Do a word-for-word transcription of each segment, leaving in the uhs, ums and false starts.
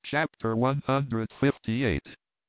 Chapter one hundred fifty-eight.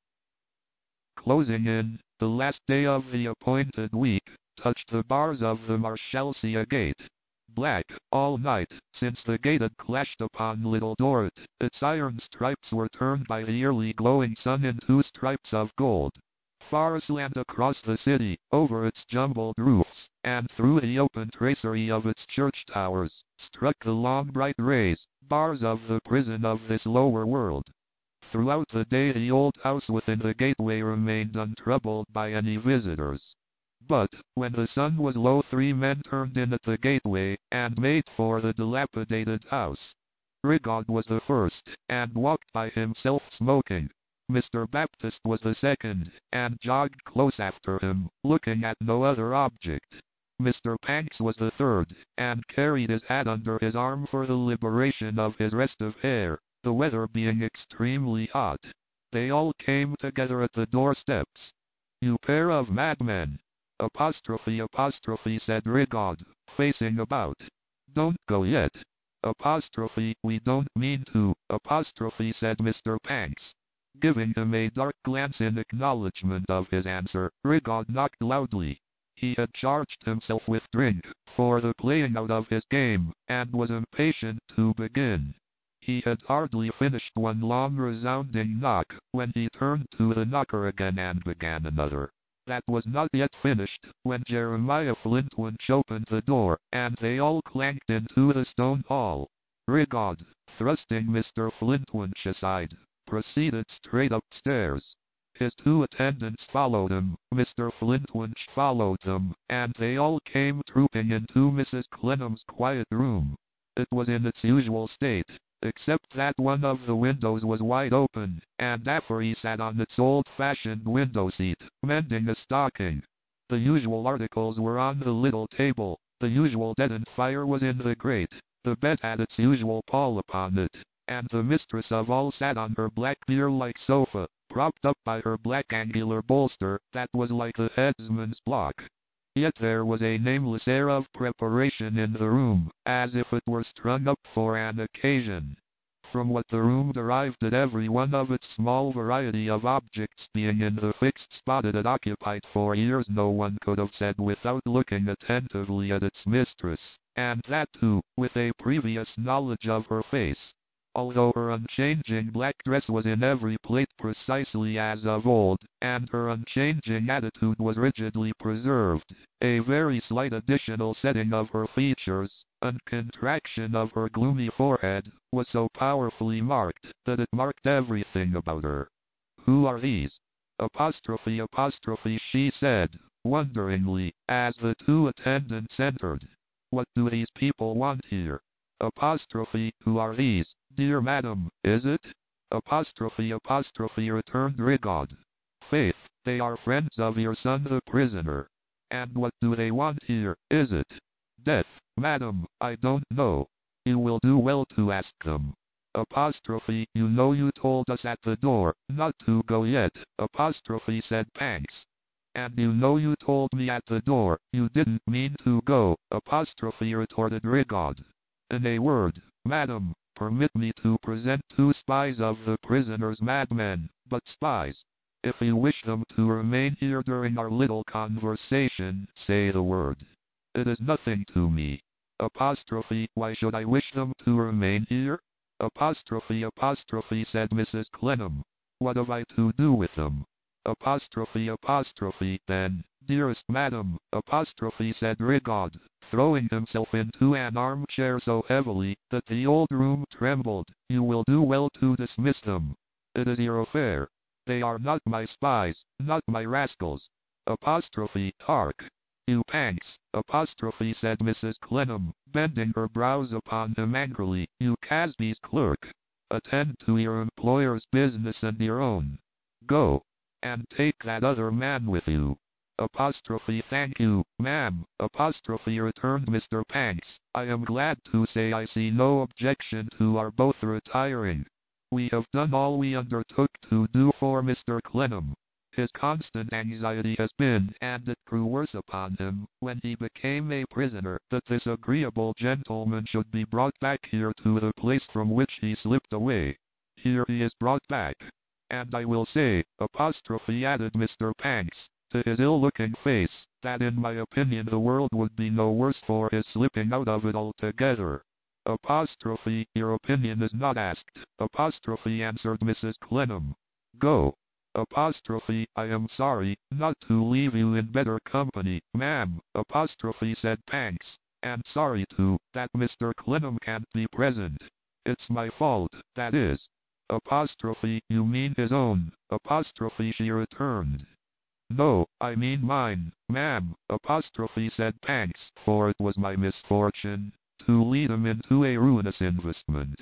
Closing in, the last day of the appointed week, touched the bars of the Marshalsea Gate. Black, all night, since the gate had clashed upon Little Dorrit, its iron stripes were turned by the yearly glowing sun into stripes of gold. Far aslant across the city, over its jumbled roofs, and through the open tracery of its church towers, struck the long bright rays, bars of the prison of this lower world. Throughout the day the old house within the gateway remained untroubled by any visitors. But, when the sun was low, three men turned in at the gateway, and made for the dilapidated house. Rigod was the first, and walked by himself smoking. Mister Baptist was the second, and jogged close after him, looking at no other object. Mister Panks was the third, and carried his hat under his arm for the liberation of his restive hair, the weather being extremely hot. They all came together at the doorsteps. "You pair of madmen!" Apostrophe apostrophe said Rigod, facing about. "Don't go yet." Apostrophe, "We don't mean to," apostrophe said Mister Panks. Giving him a dark glance in acknowledgment of his answer, Rigod knocked loudly. He had charged himself with drink, for the playing out of his game, and was impatient to begin. He had hardly finished one long resounding knock, when he turned to the knocker again and began another. That was not yet finished, when Jeremiah Flintwinch opened the door, and they all clanked into the stone hall. Rigod, thrusting Mister Flintwinch aside, proceeded straight upstairs. His two attendants followed him, Mister Flintwinch followed them, and they all came trooping into Missus Clennam's quiet room. It was in its usual state, except that one of the windows was wide open, and Affery sat on its old-fashioned window-seat, mending a stocking. The usual articles were on the little table, the usual deadened fire was in the grate, the bed had its usual pall upon it, and the mistress of all sat on her black deer-like sofa, propped up by her black angular bolster, that was like a headsman's block. Yet there was a nameless air of preparation in the room, as if it were strung up for an occasion. From what the room derived at every one of its small variety of objects being in the fixed spot it had occupied for years, no one could have said without looking attentively at its mistress, and that too, with a previous knowledge of her face. Although her unchanging black dress was in every plate precisely as of old, and her unchanging attitude was rigidly preserved, a very slight additional setting of her features, and contraction of her gloomy forehead, was so powerfully marked, that it marked everything about her. "Who are these?" Apostrophe apostrophe she said, wonderingly, as the two attendants entered. "What do these people want here?" Apostrophe, "Who are these, dear madam, is it?" Apostrophe apostrophe returned Rigod. "Faith, they are friends of your son the prisoner." "And what do they want here, is it?" "Death, madam, I don't know. You will do well to ask them." Apostrophe, "You know you told us at the door, not to go yet," apostrophe said Panks. "And you know you told me at the door, you didn't mean to go," apostrophe retorted Rigod. "In a word, madam, permit me to present two spies of the prisoner's madmen, but spies. If you wish them to remain here during our little conversation, say the word. It is nothing to me." Apostrophe, "Why should I wish them to remain here?" Apostrophe apostrophe said Missus Clennam. "What have I to do with them?" Apostrophe apostrophe, "Then, dearest madam," apostrophe said Rigod, throwing himself into an armchair so heavily that the old room trembled, "you will do well to dismiss them. It is your affair. They are not my spies, not my rascals." Apostrophe, "Hark! You Panks," apostrophe said Missus Clennam, bending her brows upon him angrily, "you Casby's clerk. Attend to your employer's business and your own. Go. And take that other man with you." Apostrophe, "Thank you, ma'am," apostrophe returned Mister Panks. "I am glad to say I see no objection to our both retiring. We have done all we undertook to do for Mister Clennam. His constant anxiety has been, and it grew worse upon him, when he became a prisoner, that this agreeable gentleman should be brought back here to the place from which he slipped away. Here he is brought back. And I will say, apostrophe added Mister Panks, to his ill-looking face, that in my opinion the world would be no worse for his slipping out of it altogether. Apostrophe, your opinion is not asked. Apostrophe answered Missus Clennam. Go. Apostrophe, I am sorry, not to leave you in better company, ma'am. Apostrophe said Panks. And sorry too, that Mister Clennam can't be present. It's my fault, that is. Apostrophe, you mean his own. Apostrophe she returned. No, I mean mine, ma'am. Apostrophe said Panks, for it was my misfortune to lead him into a ruinous investment.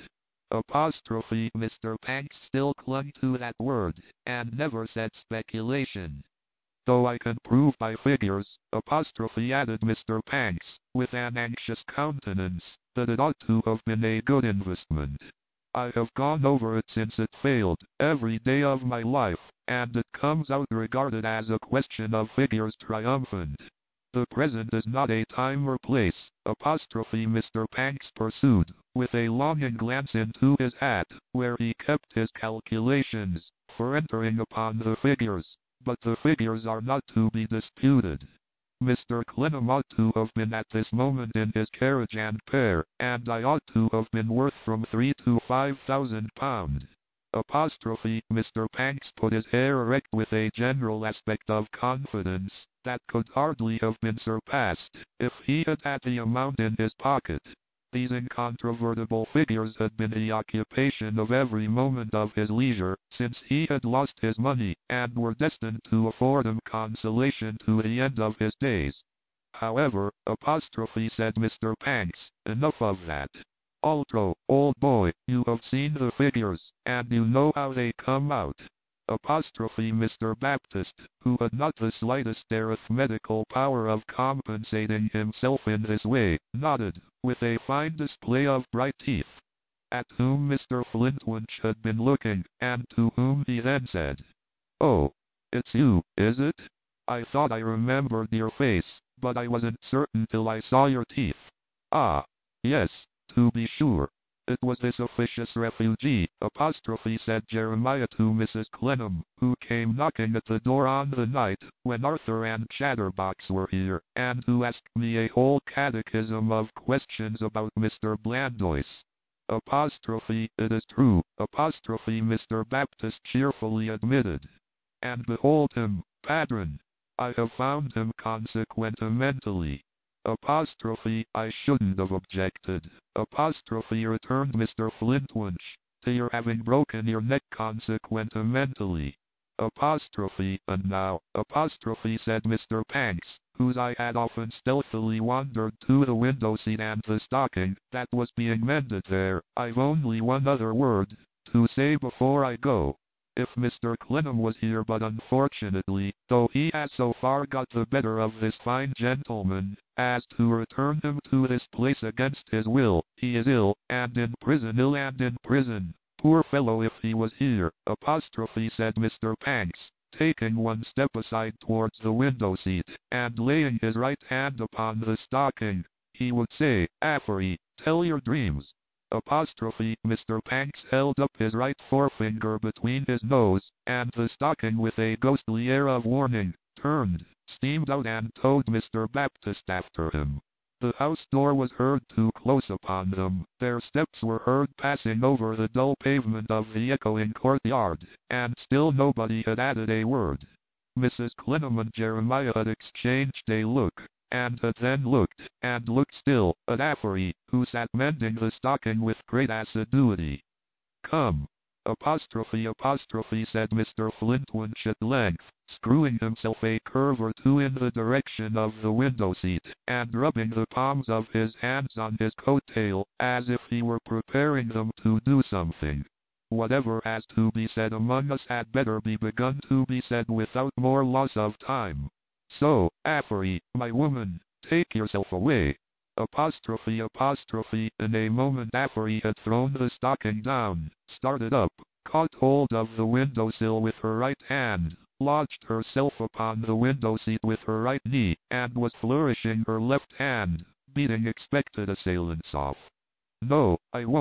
Apostrophe Mister Panks still clung to that word, and never said speculation. Though I can prove by figures, apostrophe added Mister Panks, with an anxious countenance, that it ought to have been a good investment. I have gone over it since it failed, every day of my life, and it comes out regarded as a question of figures triumphant. The present is not a time or place, apostrophe Mister Panks pursued, with a longing glance into his hat, where he kept his calculations, for entering upon the figures, but the figures are not to be disputed. Mister Clennam ought to have been at this moment in his carriage and pair, and I ought to have been worth from three to five thousand pounds. Apostrophe Mister Panks put his hair erect with a general aspect of confidence that could hardly have been surpassed if he had had the amount in his pocket. These incontrovertible figures had been the occupation of every moment of his leisure since he had lost his money, and were destined to afford him consolation to the end of his days. However, apostrophe said Mister Panks, enough of that. Altro, old boy, you have seen the figures, and you know how they come out. Apostrophe Mister Baptist, who had not the slightest arithmetical power of compensating himself in this way, nodded, with a fine display of bright teeth, at whom Mister Flintwinch had been looking, and to whom he then said, "Oh, it's you, is it? I thought I remembered your face, but I wasn't certain till I saw your teeth. Ah, yes, to be sure. It was this officious refugee, apostrophe said Jeremiah to Missus Clennam, who came knocking at the door on the night when Arthur and Chatterbox were here, and who asked me a whole catechism of questions about Mister Blandois. Apostrophe, it is true, apostrophe Mister Baptist cheerfully admitted. And behold him, Padron. I have found him consequentially. Apostrophe, I shouldn't have objected. Apostrophe returned Mister Flintwinch, to your having broken your neck consequentially. Apostrophe, and now, apostrophe said Mister Panks, whose eye had often stealthily wandered to the window seat and the stocking that was being mended there. I've only one other word to say before I go. If Mister Clennam was here, but unfortunately, though he has so far got the better of this fine gentleman, as to return him to this place against his will, he is ill, and in prison, ill and in prison. Poor fellow, if he was here, apostrophe said Mister Panks, taking one step aside towards the window seat, and laying his right hand upon the stocking, he would say, Affery, tell your dreams. Apostrophe Mister Panks held up his right forefinger between his nose and the stocking with a ghostly air of warning, turned, steamed out and towed Mister Baptist after him. The house door was heard to close upon them, their steps were heard passing over the dull pavement of the echoing courtyard, and still nobody had added a word. Missus Clennam and Jeremiah had exchanged a look, and had then looked, and looked still, at Affery, who sat mending the stocking with great assiduity. Come. Apostrophe apostrophe said Mister Flintwinch at length, screwing himself a curve or two in the direction of the window seat, and rubbing the palms of his hands on his coat tail, as if he were preparing them to do something. Whatever has to be said among us had better be begun to be said without more loss of time. So, Affery, my woman, take yourself away. Apostrophe apostrophe, in a moment Affery had thrown the stocking down, started up, caught hold of the window-sill with her right hand, lodged herself upon the window-seat with her right knee, and was flourishing her left hand, beating expected assailants off. No, I won't,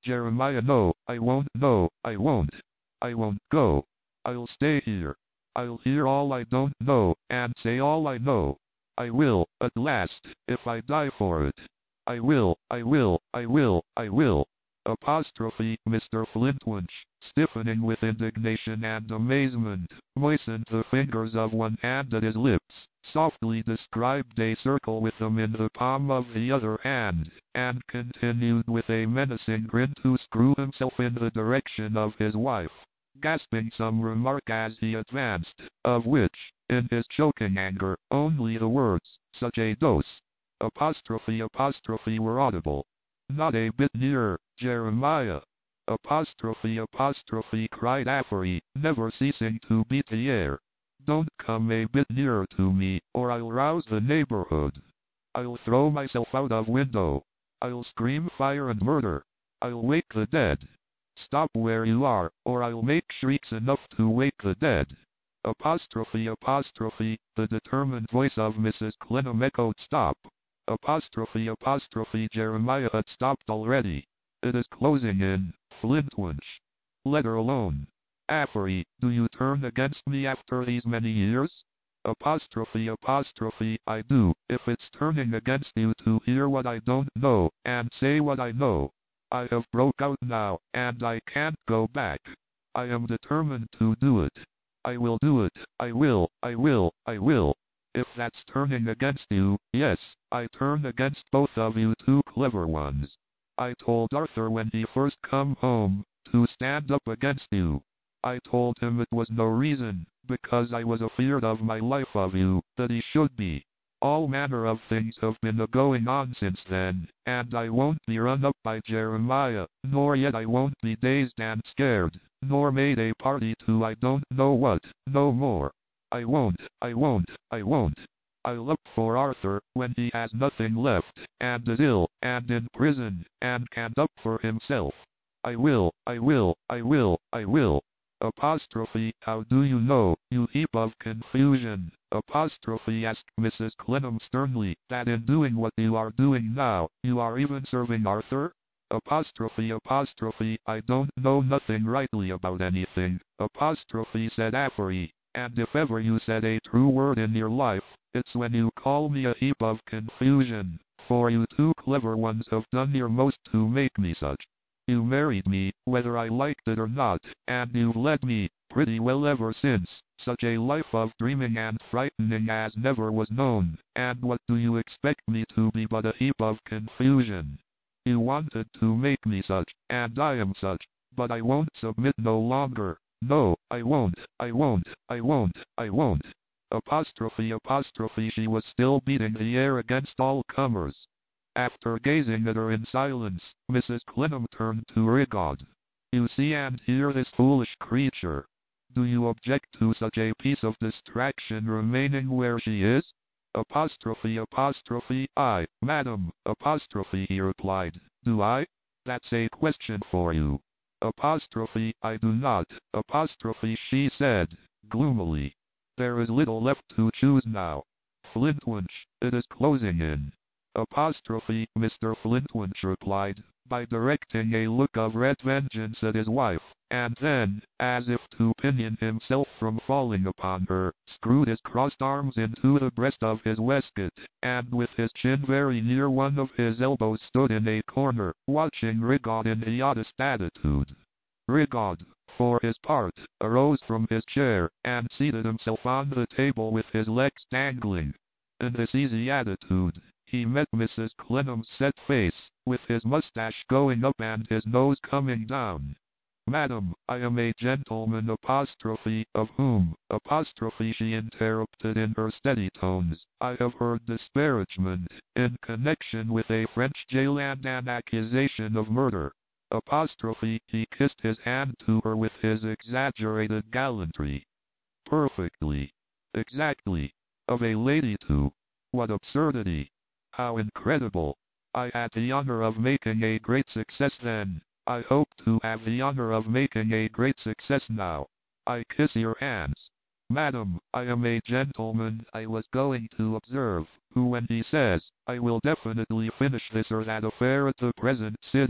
Jeremiah, no, I won't, no, I won't. I won't go. I'll stay here. I'll hear all I don't know, and say all I know. I will, at last, if I die for it. I will, I will, I will, I will. Apostrophe, Mister Flintwinch, stiffening with indignation and amazement, moistened the fingers of one hand at his lips, softly described a circle with them in the palm of the other hand, and continued with a menacing grin to screw himself in the direction of his wife, gasping some remark as he advanced, of which, in his choking anger, only the words, such a dose, apostrophe apostrophe were audible. Not a bit nearer, Jeremiah. Apostrophe apostrophe cried Affery, never ceasing to beat the air. Don't come a bit nearer to me, or I'll rouse the neighborhood. I'll throw myself out of window. I'll scream fire and murder. I'll wake the dead. Stop where you are, or I'll make shrieks enough to wake the dead. Apostrophe apostrophe, the determined voice of Missus Clennam echoed stop. Apostrophe apostrophe Jeremiah had stopped already. It is closing in, Flintwinch. Let her alone. Affery, do you turn against me after these many years? Apostrophe apostrophe I do, if it's turning against you to hear what I don't know, and say what I know. I have broke out now, and I can't go back. I am determined to do it. I will do it, I will, I will, I will. If that's turning against you, yes, I turn against both of you two clever ones. I told Arthur when he first come home, to stand up against you. I told him it was no reason, because I was afeard of my life of you, that he should be. All manner of things have been a-going on since then, and I won't be run up by Jeremiah, nor yet I won't be dazed and scared, nor made a party to I don't know what, no more. I won't, I won't, I won't. I'll look for Arthur, when he has nothing left, and is ill, and in prison, and can't up for himself. I will, I will, I will, I will. Apostrophe, how do you know, you heap of confusion, apostrophe asked Missus Clennam sternly, that in doing what you are doing now, you are even serving Arthur? Apostrophe apostrophe, I don't know nothing rightly about anything, apostrophe said Affery. And if ever you said a true word in your life, it's when you call me a heap of confusion, for you two clever ones have done your most to make me such. You married me, whether I liked it or not, and you've led me, pretty well ever since, such a life of dreaming and frightening as never was known, and what do you expect me to be but a heap of confusion? You wanted to make me such, and I am such, but I won't submit no longer. No, I won't, I won't, I won't, I won't. Apostrophe apostrophe she was still beating the air against all comers. After gazing at her in silence, Missus Clennam turned to Rigod. You see and hear this foolish creature. Do you object to such a piece of distraction remaining where she is? Apostrophe apostrophe I, madam, apostrophe he replied. Do I? That's a question for you. Apostrophe, I do not, apostrophe she said, gloomily. There is little left to choose now. Flintwinch, it is closing in. Apostrophe, Mister Flintwinch replied, by directing a look of red vengeance at his wife, and then, as if to pinion himself from falling upon her, screwed his crossed arms into the breast of his waistcoat, and with his chin very near one of his elbows stood in a corner, watching Rigod in the oddest attitude. Rigod, for his part, arose from his chair, and seated himself on the table with his legs dangling. In this easy attitude, he met Missus Clennam's set face, with his mustache going up and his nose coming down. Madam, I am a gentleman apostrophe, of whom, apostrophe she interrupted in her steady tones, I have heard disparagement, in connection with a French jail and an accusation of murder. Apostrophe, he kissed his hand to her with his exaggerated gallantry. Perfectly. Exactly. Of a lady too. What absurdity. How incredible. I had the honor of making a great success then. I hope to have the honor of making a great success now. I kiss your hands. Madam, I am a gentleman, I was going to observe, who when he says, I will definitely finish this or that affair at the present sitting,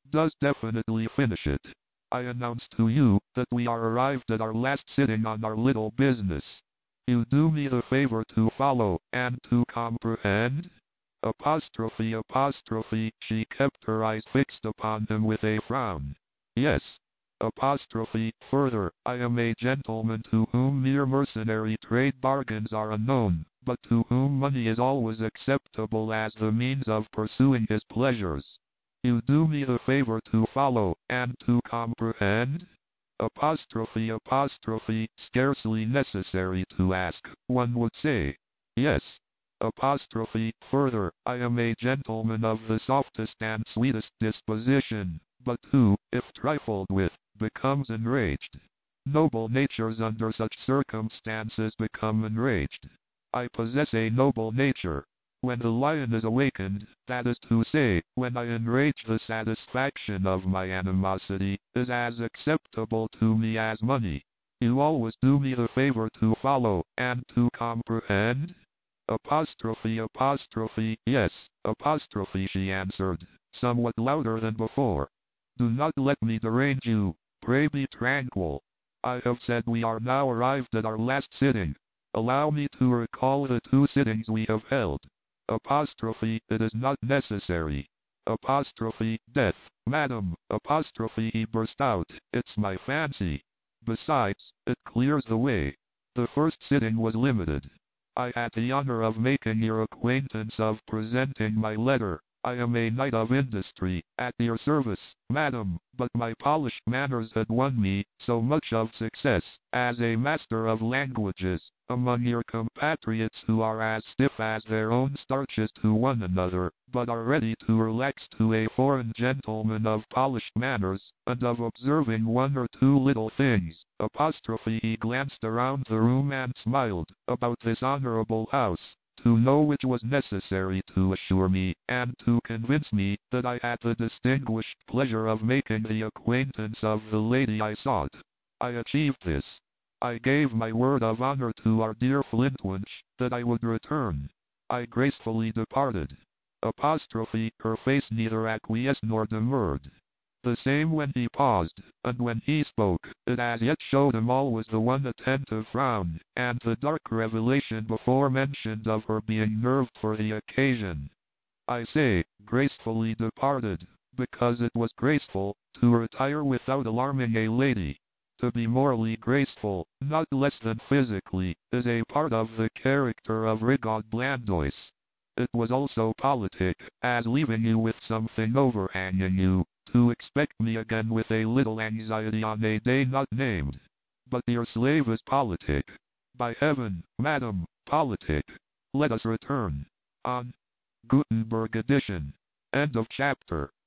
does definitely finish it. I announce to you that we are arrived at our last sitting on our little business. You do me the favor to follow, and to comprehend? Apostrophe, apostrophe, she kept her eyes fixed upon him with a frown. Yes. Apostrophe, further, I am a gentleman to whom mere mercenary trade bargains are unknown, but to whom money is always acceptable as the means of pursuing his pleasures. You do me the favor to follow, and to comprehend? Apostrophe, apostrophe, scarcely necessary to ask, one would say. Yes. Apostrophe, further, I am a gentleman of the softest and sweetest disposition, but who, if trifled with, becomes enraged. Noble natures under such circumstances become enraged. I possess a noble nature. When the lion is awakened, that is to say, when I enrage, the satisfaction of my animosity is as acceptable to me as money. You always do me the favor to follow, and to comprehend? Apostrophe, apostrophe, yes, apostrophe, she answered, somewhat louder than before. Do not let me derange you, pray be tranquil. I have said we are now arrived at our last sitting. Allow me to recall the two sittings we have held. Apostrophe, it is not necessary. Apostrophe, death, madam, apostrophe, he burst out, it's my fancy. Besides, it clears the way. The first sitting was limited. I had the honor of making your acquaintance, of presenting my letter. I am a knight of industry, at your service, madam, but my polished manners had won me so much of success, as a master of languages, among your compatriots who are as stiff as their own starches to one another, but are ready to relax to a foreign gentleman of polished manners, and of observing one or two little things. Apostrophe, he glanced around the room and smiled, about this honorable house, to know which was necessary to assure me, and to convince me, that I had the distinguished pleasure of making the acquaintance of the lady I sought. I achieved this. I gave my word of honor to our dear Flintwinch, that I would return. I gracefully departed. Apostrophe, her face neither acquiesced nor demurred. The same when he paused, and when he spoke, it as yet showed him always the one attentive frown, and the dark revelation before mentioned of her being nerved for the occasion. I say, gracefully departed, because it was graceful, to retire without alarming a lady. To be morally graceful, not less than physically, is a part of the character of Rigaud Blandois. It was also politic, as leaving you with something overhanging you, to expect me again with a little anxiety on a day not named. But your slave is politic. By heaven, madam, politic. Let us return. On Gutenberg edition. End of chapter.